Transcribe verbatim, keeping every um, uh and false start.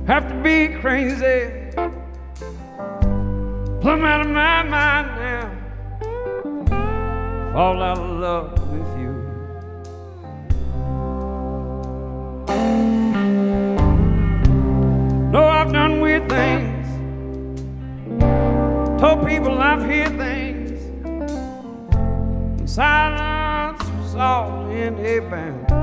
have to be crazy. Plumb out of my mind now. Fall out of love with you. No, I've done weird things. Told people I've heard things. And silence was all in a band.